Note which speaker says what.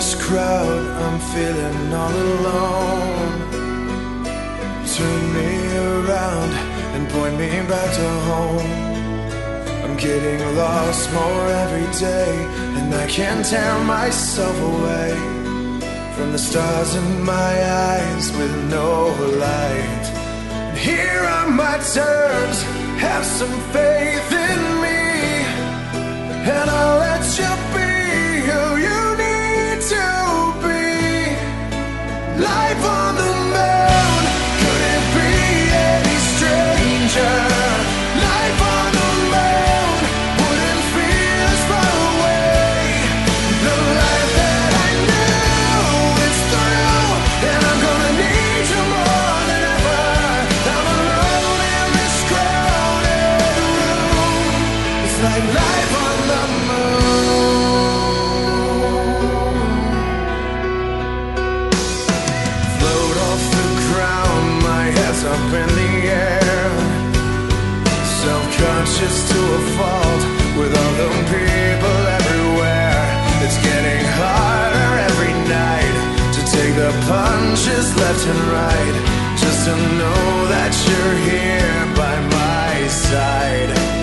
Speaker 1: this crowd, I'm feeling all alone. Turn me around and point me back to home. I'm getting lost more every day, and I can't tear myself away from the stars in my eyes with no light. And here are my terms, have some faith in me, and I'll let you be who you need to be. Life on the moon, could it be any stranger? Life on the moon wouldn't feel as far away. The life that I knew is through, and I'm gonna need you more than ever. I'm alone in this crowded room. It's like life on the moon. Float off the ground, my head's up in the air. Self-conscious to a fault with all the people everywhere. It's getting harder every night to take the punches left and right, just to know that you're here by my side.